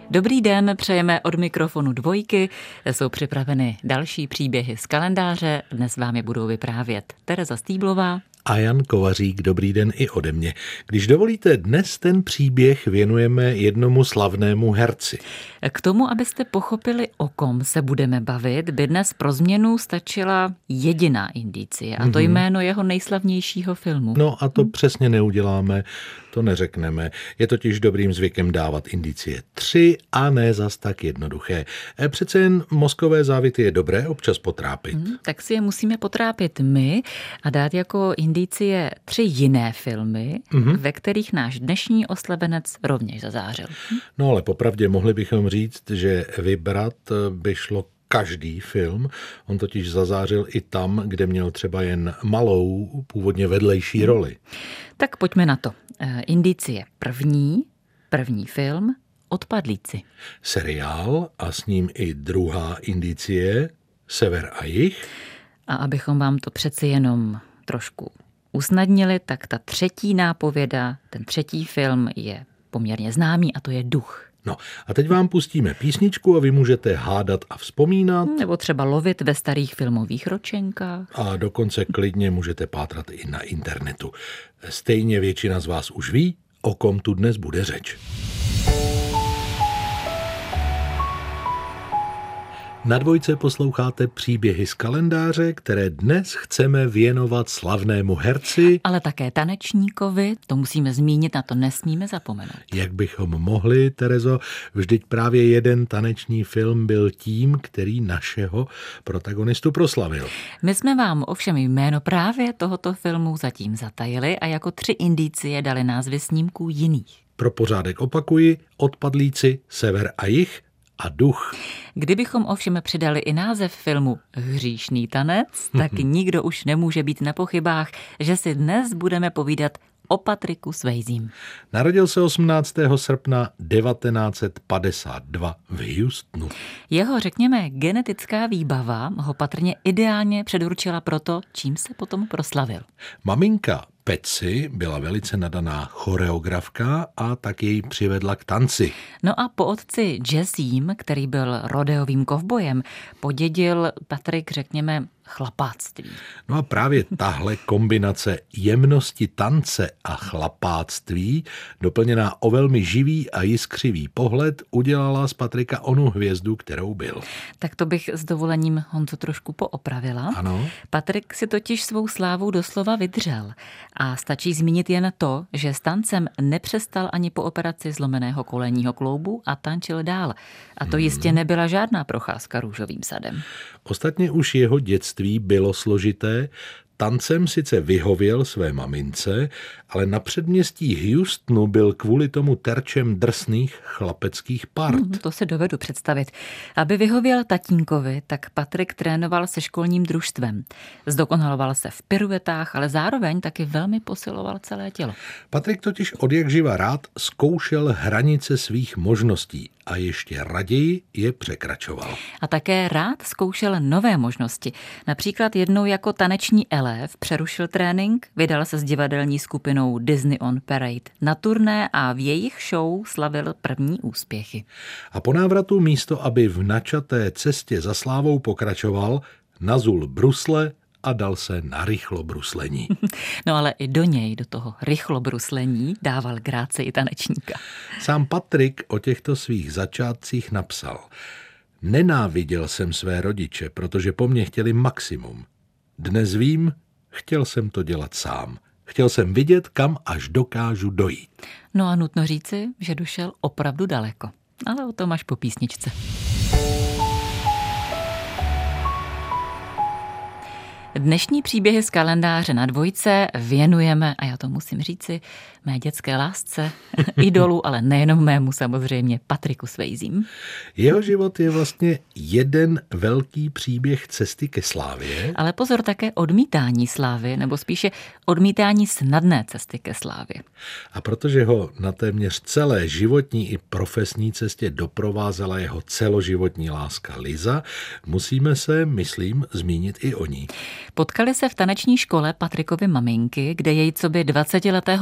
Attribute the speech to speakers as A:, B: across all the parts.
A: Dobrý den, přejeme od mikrofonu Dvojky. Jsou připraveny další příběhy z kalendáře. Dnes vám je budou vyprávět Tereza Stýblová
B: a Jan Kovařík. Dobrý den i ode mě. Když dovolíte, dnes ten příběh věnujeme jednomu slavnému herci.
A: K tomu, abyste pochopili, o kom se budeme bavit, by dnes pro změnu stačila jediná indicie, a to jméno jeho nejslavnějšího filmu.
B: No a to přesně neuděláme, to neřekneme. Je totiž dobrým zvykem dávat indicie 3 a ne zas tak jednoduché. Přece jen mozkové závity je dobré občas potrápit.
A: Tak si je musíme potrápit my a dát jako indicie 3 jiné filmy, ve kterých náš dnešní oslavenec rovněž zazářil.
B: No ale popravdě mohli bychom říct, že vybrat by šlo každý film. On totiž zazářil i tam, kde měl třeba jen malou, původně vedlejší roli.
A: Tak pojďme na to. Indicie první film, Odpadlíci.
B: Seriál a s ním i druhá indicie, Sever a jih.
A: A abychom vám to přeci jenom trošku usnadnili, tak ta třetí nápověda, ten třetí film je poměrně známý a to je Duch.
B: No a teď vám pustíme písničku a vy můžete hádat a vzpomínat.
A: Nebo třeba lovit ve starých filmových ročenkách.
B: A dokonce klidně můžete pátrat i na internetu. Stejně většina z vás už ví, o kom tu dnes bude řeč. Na Dvojce posloucháte příběhy z kalendáře, které dnes chceme věnovat slavnému herci.
A: Ale také tanečníkovi, to musíme zmínit, na to nesmíme zapomenout.
B: Jak bychom mohli, Terezo, vždyť právě jeden taneční film byl tím, který našeho protagonistu proslavil.
A: My jsme vám ovšem jméno právě tohoto filmu zatím zatajili a jako 3 indicie dali názvy snímků jiných.
B: Pro pořádek opakuji, Odpadlíci, Sever a jih a Duch.
A: Kdybychom ovšem přidali i název filmu Hříšný tanec, tak nikdo už nemůže být na pochybách, že si dnes budeme povídat o Patricku Swayzem.
B: Narodil se 18. srpna 1952 v Houstonu.
A: Jeho, řekněme, genetická výbava ho patrně ideálně předurčila pro to, čím se potom proslavil.
B: Maminka Patsy byla velice nadaná choreografka a tak jej přivedla k tanci.
A: No a po otci Jessem, který byl rodeovým kovbojem, podědil Patrick, řekněme, chlapáctví.
B: No a právě tahle kombinace jemnosti tance a chlapáctví, doplněná o velmi živý a jiskřivý pohled, udělala z Patricka onu hvězdu, kterou byl.
A: Tak to bych s dovolením Honzo trošku poopravila.
B: Ano.
A: Patrick si totiž svou slávou doslova vydřel. A stačí zmínit jen to, že s tancem nepřestal ani po operaci zlomeného kolenního kloubu a tančil dál. A to jistě nebyla žádná procházka růžovým sadem.
B: Ostatně už jeho dětství bylo složité. Tancem sice vyhověl své mamince, ale na předměstí Houstonu byl kvůli tomu terčem drsných chlapeckých part.
A: To se dovedu představit. Aby vyhověl tatínkovi, tak Patrick trénoval se školním družstvem. Zdokonaloval se v piruetách, ale zároveň taky velmi posiloval celé tělo.
B: Patrick totiž odjakživa rád zkoušel hranice svých možností a ještě raději je překračoval.
A: A také rád zkoušel nové možnosti. Například jednou jako taneční elév přerušil trénink, vydal se s divadelní skupinou Disney on Parade na turné a v jejich show slavil první úspěchy.
B: A po návratu místo, aby v načaté cestě za slávou pokračoval, nazul brusle a dal se na rychlobruslení.
A: No ale i do něj, do toho rychlobruslení, dával gráci i tanečníka.
B: Sám Patrick o těchto svých začátcích napsal: Nenáviděl jsem své rodiče, protože po mně chtěli maximum. Dnes vím, chtěl jsem to dělat sám. Chtěl jsem vidět, kam až dokážu dojít.
A: No a nutno říci, že došel opravdu daleko. Ale o tom až po písničce. Dnešní příběhy z kalendáře na Dvojce věnujeme, a já to musím říci, mé dětské lásce, idolu, ale nejenom mému samozřejmě, Patricku Swayzem.
B: Jeho život je vlastně jeden velký příběh cesty ke slávě.
A: Ale pozor, také odmítání slávy, nebo spíše odmítání snadné cesty ke slávě.
B: A protože ho na téměř celé životní i profesní cestě doprovázela jeho celoživotní láska Liza, musíme se, myslím, zmínit i o ní.
A: Potkali se v taneční škole Patrickovy maminky, kde jej coby 20letého mladíka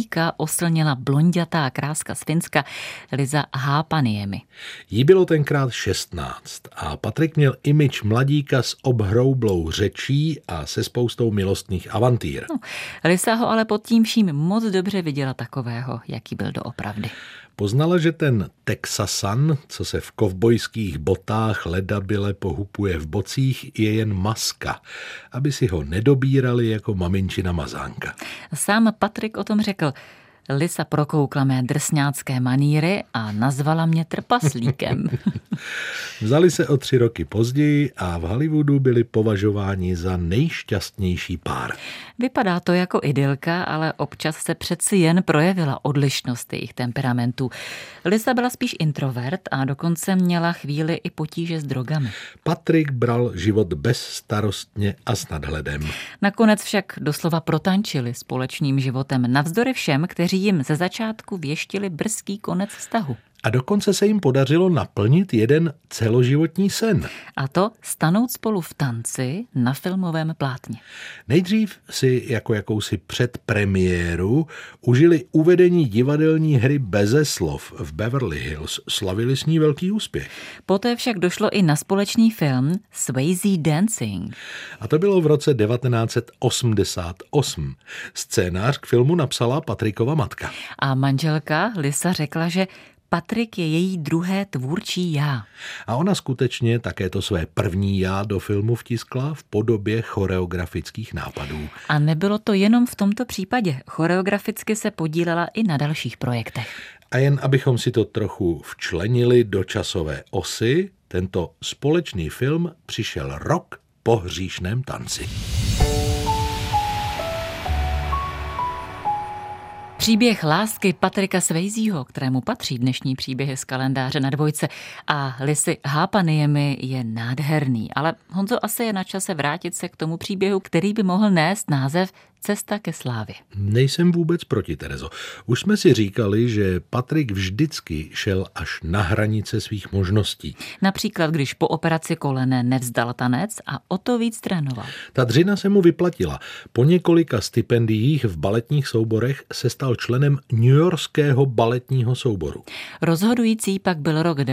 A: mladíka oslnila blonďatá kráska z Finska Liza Haapaniemi.
B: Jí bylo tenkrát 16 a Patrik měl image mladíka s obhroublou řečí a se spoustou milostných avantýr.
A: Lisa ho ale pod tím vším moc dobře viděla takového, jaký byl doopravdy.
B: Poznala, že ten Texasan, co se v kovbojských botách ledabyle pohupuje v bocích, je jen maska, aby si ho nedobírali jako maminčina mazánka.
A: Sám Patrik o tom řekl: Lisa prokoukla mé drsňácké maníry a nazvala mě trpaslíkem.
B: Vzali se o 3 roky později a v Hollywoodu byli považováni za nejšťastnější pár.
A: Vypadá to jako idylka, ale občas se přeci jen projevila odlišnost jejich temperamentů. Lisa byla spíš introvert a dokonce měla chvíli i potíže s drogami.
B: Patrik bral život bezstarostně a s nadhledem.
A: Nakonec však doslova protančili společným životem navzdory všem, kteří jim ze začátku věštili brzký konec vztahu.
B: A dokonce se jim podařilo naplnit jeden celoživotní sen.
A: A to stanout spolu v tanci na filmovém plátně.
B: Nejdřív si jako jakousi předpremiéru užili uvedení divadelní hry Beze slov v Beverly Hills. Slavili s ní velký úspěch.
A: Poté však došlo i na společný film Swayze Dancing.
B: A to bylo v roce 1988. Scénář k filmu napsala Patrikova matka.
A: A manželka Lisa řekla, že Patrik je její druhé tvůrčí já.
B: A ona skutečně také to své první já do filmu vtiskla v podobě choreografických nápadů.
A: A nebylo to jenom v tomto případě. Choreograficky se podílela i na dalších projektech.
B: A jen abychom si to trochu včlenili do časové osy, tento společný film přišel rok po Hříšném tanci.
A: Příběh lásky Patrika Swayzeho, kterému patří dnešní příběhy z kalendáře na Dvojce, a Lisy Haapaniemi je nádherný. Ale Honzo, asi je na čase vrátit se k tomu příběhu, který by mohl nést název Cesta ke slávě.
B: Nejsem vůbec proti, Terezo. Už jsme si říkali, že Patrik vždycky šel až na hranice svých možností.
A: Například, když po operaci kolene nevzdal tanec a o to víc trénoval.
B: Ta dřina se mu vyplatila. Po několika stipendiích v baletních souborech se stal členem newyorského baletního souboru.
A: Rozhodující pak byl rok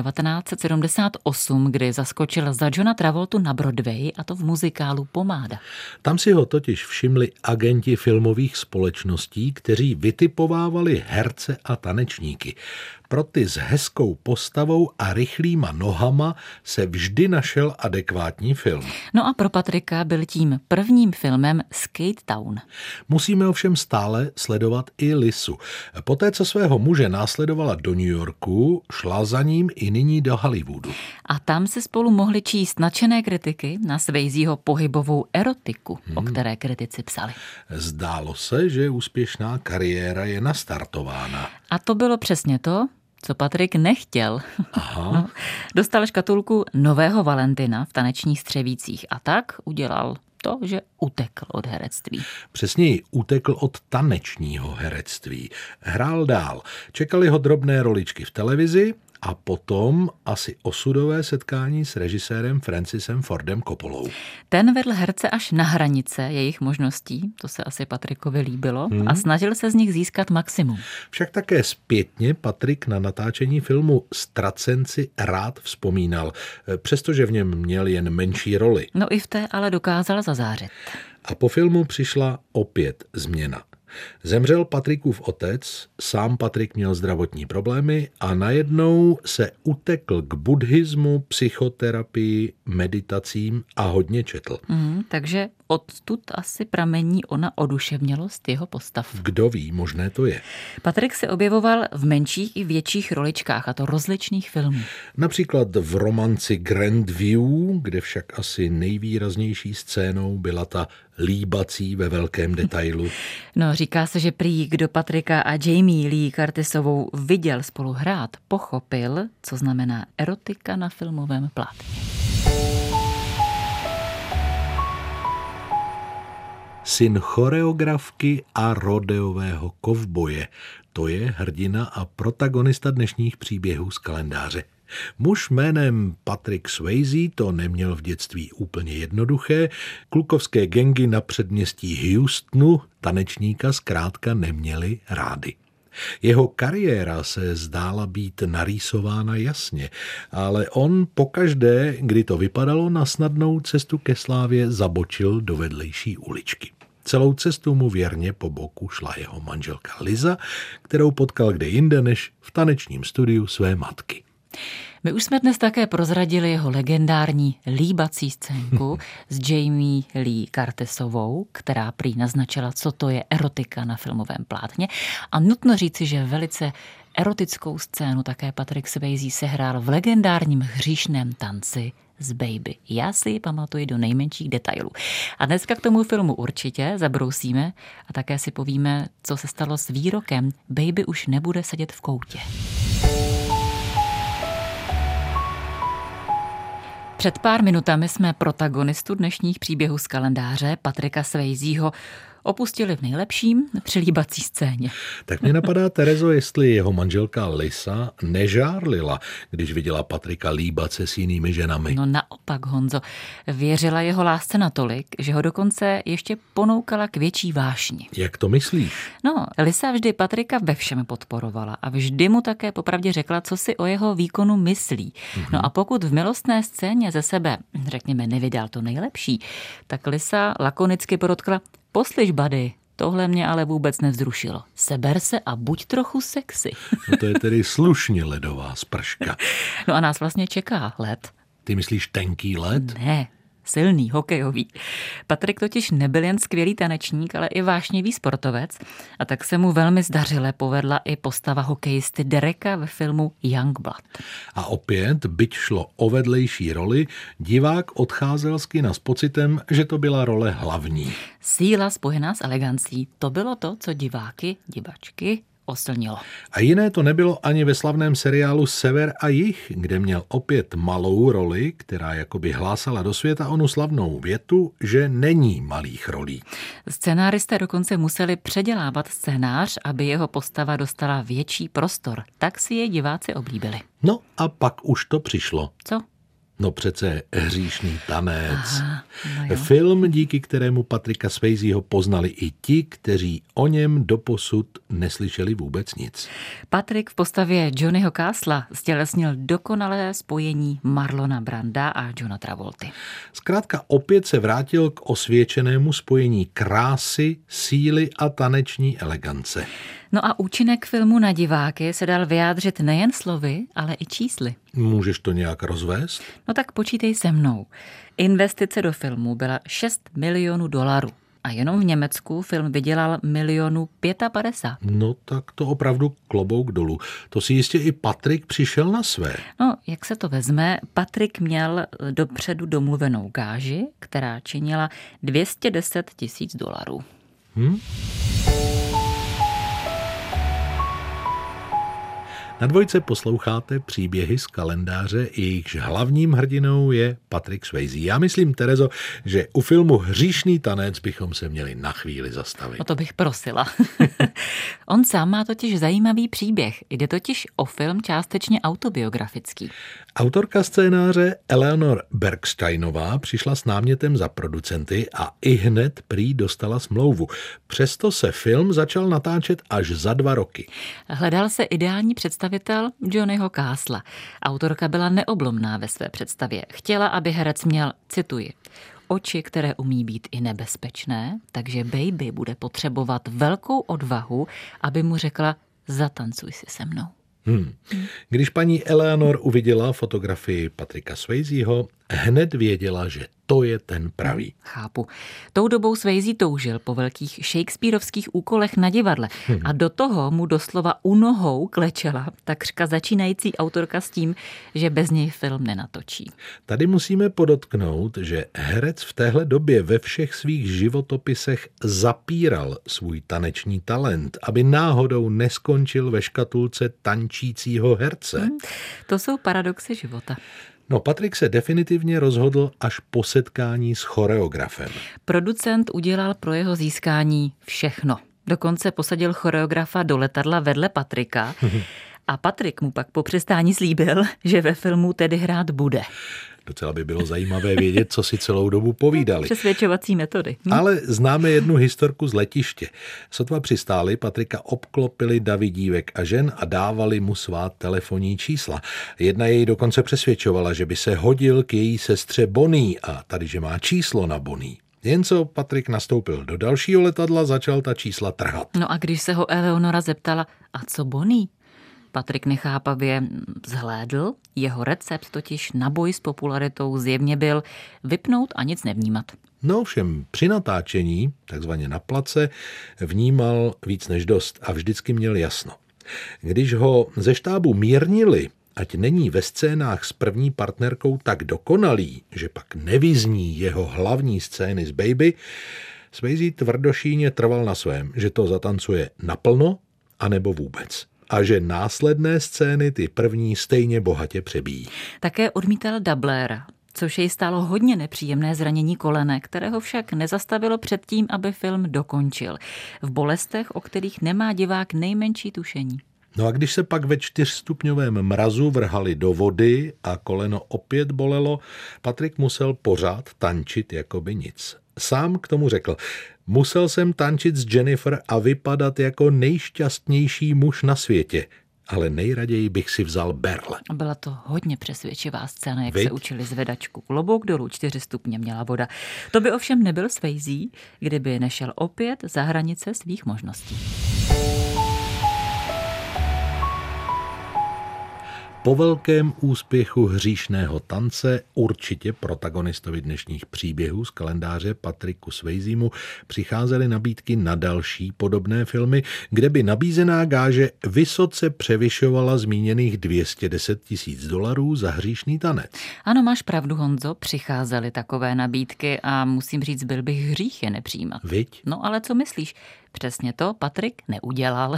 A: 1978, kdy zaskočil za Johna Travoltu na Broadway, a to v muzikálu Pomáda.
B: Tam si ho totiž všimli agenti filmových společností, kteří vytipovávali herce a tanečníky. Pro ty s hezkou postavou a rychlýma nohama se vždy našel adekvátní film.
A: No a pro Patrika byl tím prvním filmem Skate Town.
B: Musíme ovšem stále sledovat i Lisu. Poté, co svého muže následovala do New Yorku, šla za ním i nyní do Hollywoodu.
A: A tam se spolu mohli číst nadšené kritiky na Swayzeho pohybovou erotiku, o které kritici psali.
B: Zdálo se, že úspěšná kariéra je nastartována.
A: A to bylo přesně to, co Patrik nechtěl.
B: Aha.
A: No, dostal škatulku nového Valentina v tanečních střevících a tak udělal to, že utekl od herectví.
B: Přesněji utekl od tanečního herectví. Hrál dál. Čekali ho drobné roličky v televizi a potom asi osudové setkání s režisérem Francisem Fordem Coppolou.
A: Ten vedl herce až na hranice jejich možností, to se asi Patrikovi líbilo, a snažil se z nich získat maximum.
B: Však také zpětně Patrik na natáčení filmu Ztracenci rád vzpomínal, přestože v něm měl jen menší roli.
A: No i v té ale dokázal zazářit.
B: A po filmu přišla opět změna. Zemřel Patrikův otec, sám Patrik měl zdravotní problémy a najednou se utekl k buddhismu, psychoterapii, meditacím a hodně četl.
A: Takže odtud asi pramení ona oduševnělost jeho postav.
B: Kdo ví, možné to je.
A: Patrik se objevoval v menších i větších roličkách, a to rozličných filmů.
B: Například v romanci Grand View, kde však asi nejvýraznější scénou byla ta líbací ve velkém detailu.
A: No, říká se, že prý, kdo Patrika a Jamie Lee Curtisovou viděl spolu hrát, pochopil, co znamená erotika na filmovém plátně.
B: Syn choreografky a rodeového kovboje. To je hrdina a protagonista dnešních příběhů z kalendáře. Muž jménem Patrick Swayze to neměl v dětství úplně jednoduché. Klukovské gangy na předměstí Houstonu tanečníka zkrátka neměli rády. Jeho kariéra se zdála být narýsována jasně, ale on pokaždé, kdy to vypadalo na snadnou cestu ke slávě, zabočil do vedlejší uličky. Celou cestu mu věrně po boku šla jeho manželka Liza, kterou potkal kde jinde než v tanečním studiu své matky.
A: My už jsme dnes také prozradili jeho legendární líbací scénku s Jamie Lee Curtisovou, která prý naznačila, co to je erotika na filmovém plátně. A nutno říci, že velice erotickou scénu také Patrick Swayze sehrál v legendárním hříšném tanci z Baby. Já si ji pamatuji do nejmenších detailů. A dneska k tomu filmu určitě zabrousíme a také si povíme, co se stalo s výrokem Baby už nebude sedět v koutě. Před pár minutami jsme protagonistu dnešních příběhů z kalendáře Patricka Swayzeho opustili v nejlepším přilíbací scéně.
B: Tak mě napadá, Terezo, jestli jeho manželka Lisa nežárlila, když viděla Patricka líbat se s jinými ženami.
A: No naopak, Honzo, věřila jeho lásce natolik, že ho dokonce ještě ponoukala k větší vášni.
B: Jak to myslíš?
A: No, Lisa vždy Patricka ve všem podporovala a vždy mu také popravdě řekla, co si o jeho výkonu myslí. No a pokud v milostné scéně ze sebe, řekněme, nevydal to nejlepší, tak Lisa lakonicky podotkla: Poslyš, buddy, tohle mě ale vůbec nevzrušilo. Seber se a buď trochu sexy.
B: No to je tedy slušně ledová sprška.
A: No a nás vlastně čeká led.
B: Ty myslíš tenký led?
A: Ne, silný, hokejový. Patrik totiž nebyl jen skvělý tanečník, ale i vášnivý sportovec a tak se mu velmi zdařile povedla i postava hokejisty Dereka ve filmu Youngblood.
B: A opět, byť šlo o vedlejší roli, divák odcházel z kina s pocitem, že to byla role hlavní.
A: Síla spojená s elegancí, to bylo to, co diváky, divačky oslnilo.
B: A jiné to nebylo ani ve slavném seriálu Sever a jih, kde měl opět malou roli, která jakoby hlásala do světa onu slavnou větu, že není malých rolí.
A: Scenáristé dokonce museli předělávat scénář, aby jeho postava dostala větší prostor. Tak si jej diváci oblíbili.
B: No a pak už to přišlo.
A: Co?
B: No přece hříšný tanec.
A: Aha, no jo.
B: Film, díky kterému Patricka Swayzeho poznali i ti, kteří o něm doposud neslyšeli vůbec nic.
A: Patrick v postavě Johnnyho Casla stělesnil dokonalé spojení Marlona Branda a Johna Travolty.
B: Zkrátka opět se vrátil k osvědčenému spojení krásy, síly a taneční elegance.
A: No a účinek filmu na diváky se dal vyjádřit nejen slovy, ale i čísly.
B: Můžeš to nějak rozvést?
A: No tak počítej se mnou. Investice do filmu byla $6 milionů. A jenom v Německu film vydělal 1,55 milionu.
B: No tak to opravdu klobouk dolů. To si jistě i Patrik přišel na své.
A: No, jak se to vezme, Patrik měl dopředu domluvenou gáži, která činila $210 000.
B: Na Dvojce posloucháte příběhy z kalendáře, jejichž hlavním hrdinou je Patrick Swayze. Já myslím, Terezo, že u filmu Hříšný tanec bychom se měli na chvíli zastavit.
A: No to bych prosila. On sám má totiž zajímavý příběh. Jde totiž o film částečně autobiografický.
B: Autorka scénáře Eleanor Bergsteinová přišla s námětem za producenty a ihned prý dostala smlouvu. Přesto se film začal natáčet až za 2 roky.
A: Hledal se ideální představitel Johnnyho Casla. Autorka byla neoblomná ve své představě. Chtěla, aby herec měl, cituji, oči, které umí být i nebezpečné, takže Baby bude potřebovat velkou odvahu, aby mu řekla: zatancuj si se mnou.
B: Když paní Eleanor uviděla fotografii Patricka Swayzeho, hned věděla, že to je ten pravý.
A: Chápu. Tou dobou Swayze toužil po velkých shakespearovských úkolech na divadle a do toho mu doslova u nohou klečela takřka začínající autorka s tím, že bez něj film nenatočí.
B: Tady musíme podotknout, že herec v téhle době ve všech svých životopisech zapíral svůj taneční talent, aby náhodou neskončil ve škatulce tančícího herce.
A: To jsou paradoxy života.
B: No, Patrik se definitivně rozhodl až po setkání s choreografem.
A: Producent udělal pro jeho získání všechno. Dokonce posadil choreografa do letadla vedle Patrika a Patrik mu pak po přistání slíbil, že ve filmu tedy hrát bude.
B: Docela by bylo zajímavé vědět, co si celou dobu povídali.
A: Přesvědčovací metody.
B: Ale známe jednu historku z letiště. Sotva přistáli, Patrika obklopili davy dívek a žen a dávali mu svá telefonní čísla. Jedna jej dokonce přesvědčovala, že by se hodil k její sestře Bonnie a tady, že má číslo na Bonnie. Jen co Patrik nastoupil do dalšího letadla, začal ta čísla trhat.
A: No a když se ho Eleonora zeptala, a co Bonnie? Patrik nechápavě zhlédl, jeho recept totiž na boj s popularitou zjevně byl vypnout a nic nevnímat.
B: No všem při natáčení, takzvaně na place, vnímal víc než dost a vždycky měl jasno. Když ho ze štábu mírnili, ať není ve scénách s první partnerkou tak dokonalý, že pak nevyzní jeho hlavní scény s Baby, Swayze tvrdošíjně trval na svém, že to zatancuje naplno, anebo vůbec. A že následné scény ty první stejně bohatě přebíjí.
A: Také odmítal dubléra, což jej stálo hodně nepříjemné zranění kolene, kterého však nezastavilo před tím, aby film dokončil. V bolestech, o kterých nemá divák nejmenší tušení.
B: No a když se pak ve 4stupňovém mrazu vrhali do vody a koleno opět bolelo, Patrik musel pořád tančit jako by nic. Sám k tomu řekl, musel jsem tančit s Jennifer a vypadat jako nejšťastnější muž na světě, ale nejraději bych si vzal berle.
A: Byla to hodně přesvědčivá scéna, jak se učili zvedačku. Klobouk dolů, 4 stupně měla voda. To by ovšem nebyl Swayze, kdyby nešel opět za hranice svých možností.
B: Po velkém úspěchu Hříšného tance, určitě protagonistovi dnešních příběhů z kalendáře Patriku Swayzemu, přicházely nabídky na další podobné filmy, kde by nabízená gáže vysoce převyšovala zmíněných $210,000 za Hříšný tanec.
A: Ano, máš pravdu, Honzo, přicházely takové nabídky a musím říct, byl bych hřích je nepřijímat.
B: Viď?
A: No ale co myslíš? Přesně to Patrik neudělal.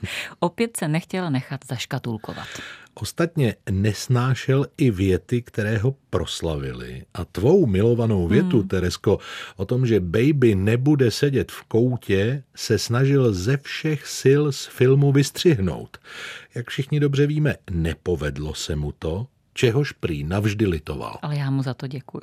A: Opět se nechtěl nechat zaškatulkovat.
B: Ostatně nesnášel i věty, které ho proslavily. A tvou milovanou větu, Teresko, o tom, že Baby nebude sedět v koutě, se snažil ze všech sil z filmu vystřihnout. Jak všichni dobře víme, nepovedlo se mu to, čehož prý navždy litoval.
A: Ale já mu za to děkuju.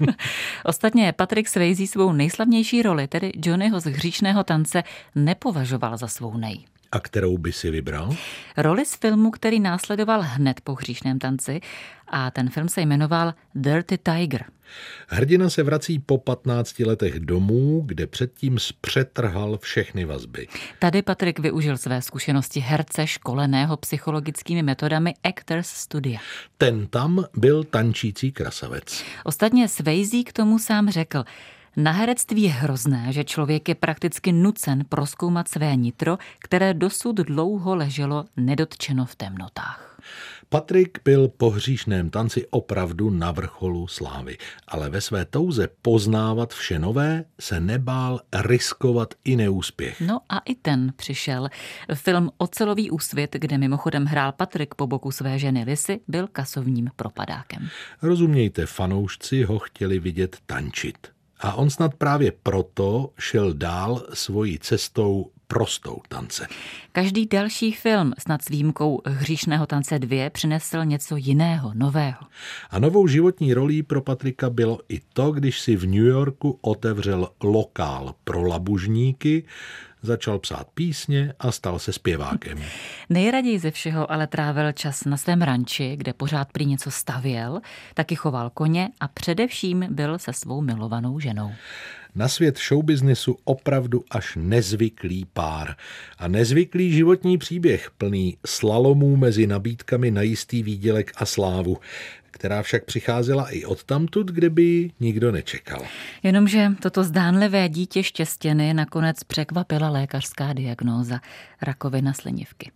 A: Ostatně Patrik Swayze svou nejslavnější roli, tedy Johnnyho z Hříšného tance, nepovažoval za svou nej.
B: A kterou by si vybral?
A: Roli z filmu, který následoval hned po Hříšném tanci, a ten film se jmenoval Dirty Tiger.
B: Hrdina se vrací po 15 letech domů, kde předtím zpřetrhal všechny vazby.
A: Tady Patrik využil své zkušenosti herce školeného psychologickými metodami Actors Studia.
B: Ten tam byl tančící krasavec.
A: Ostatně Swayze k tomu sám řekl, na herectví je hrozné, že člověk je prakticky nucen prozkoumat své nitro, které dosud dlouho leželo nedotčeno v temnotách.
B: Patrik byl po Hříšném tanci opravdu na vrcholu slávy, ale ve své touze poznávat vše nové se nebál riskovat i neúspěch.
A: No a i ten přišel. Film Ocelový úsvit, kde mimochodem hrál Patrik po boku své ženy Lisy, byl kasovním propadákem.
B: Rozumějte, fanoušci ho chtěli vidět tančit. A on snad právě proto šel dál svojí cestou prostou tance.
A: Každý další film, snad s výjimkou Hříšného tance 2, přinesl něco jiného, nového.
B: A novou životní rolí pro Patrika bylo i to, když si v New Yorku otevřel lokál pro labužníky, začal psát písně a stal se zpěvákem.
A: Nejraději ze všeho ale trávil čas na svém ranči, kde pořád prý něco stavěl, taky choval koně a především byl se svou milovanou ženou.
B: Na svět showbiznesu opravdu až nezvyklý pár. A nezvyklý životní příběh plný slalomů mezi nabídkami na jistý výdělek a slávu, která však přicházela i odtamtud, kde by ji nikdo nečekal.
A: Jenomže toto zdánlivé dítě štěstěny nakonec překvapila lékařská diagnóza rakovina slinivky.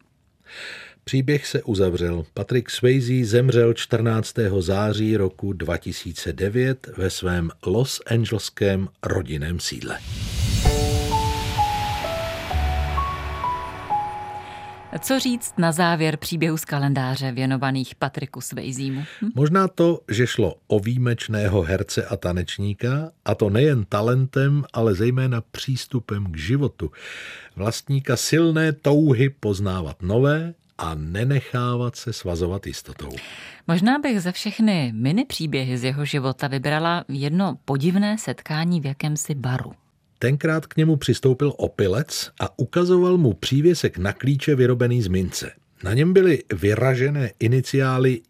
B: Příběh se uzavřel. Patrik Swayze zemřel 14. září roku 2009 ve svém Los Angeleském rodinném sídle.
A: Co říct na závěr příběhu z kalendáře věnovaných Patricku Swayzemu?
B: Možná to, že šlo o výjimečného herce a tanečníka, a to nejen talentem, ale zejména přístupem k životu. Vlastníka silné touhy poznávat nové a nenechávat se svazovat jistotou.
A: Možná bych za všechny mini příběhy z jeho života vybrala jedno podivné setkání v jakémsi baru.
B: Tenkrát k němu přistoupil opilec a ukazoval mu přívěsek na klíče vyrobený z mince. Na něm byly vyražené iniciály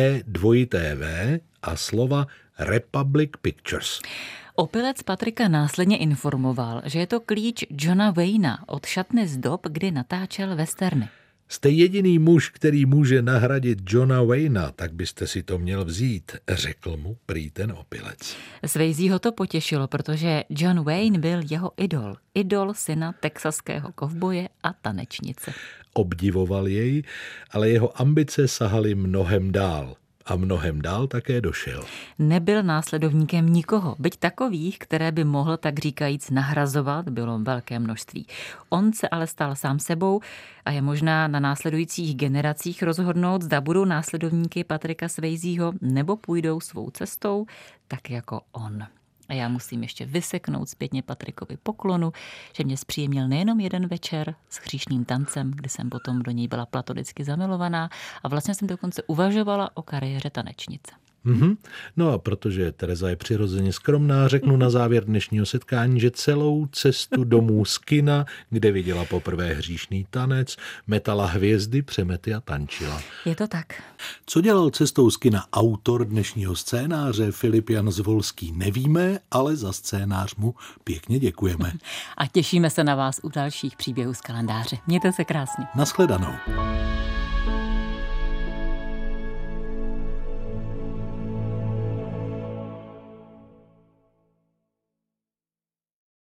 B: J2TV a slova Republic Pictures.
A: Opilec Patricka následně informoval, že je to klíč Johna Wayna od šatny z dob, kdy natáčel westerny.
B: Jste jediný muž, který může nahradit Johna Wayna, tak byste si to měl vzít, řekl mu prý ten opilec.
A: Swayzeho to potěšilo, protože John Wayne byl jeho idol. Idol syna texaského kovboje a tanečnice.
B: Obdivoval jej, ale jeho ambice sahaly mnohem dál. A mnohem dál také došel.
A: Nebyl následovníkem nikoho, byť takových, které by mohl tak říkajíc nahrazovat, bylo velké množství. On se ale stal sám sebou a je možná na následujících generacích rozhodnout, zda budou následovníky Patricka Swayzeho nebo půjdou svou cestou, tak jako on. A já musím ještě vyseknout zpětně Patrickovi poklonu, že mě zpříjemnil nejenom jeden večer s hříšným tancem, kdy jsem potom do něj byla platonicky zamilovaná a vlastně jsem dokonce uvažovala o kariéře tanečnice.
B: No a protože Tereza je přirozeně skromná, řeknu na závěr dnešního setkání, že celou cestu domů z kina, kde viděla poprvé hříšný tanec, metala hvězdy, přemety a tančila.
A: Je to tak.
B: Co dělal cestou z kina autor dnešního scénáře Filip Jan Zvolský, nevíme, ale za scénář mu pěkně děkujeme.
A: A těšíme se na vás u dalších příběhů z kalendáře. Mějte se krásně.
B: Nashledanou.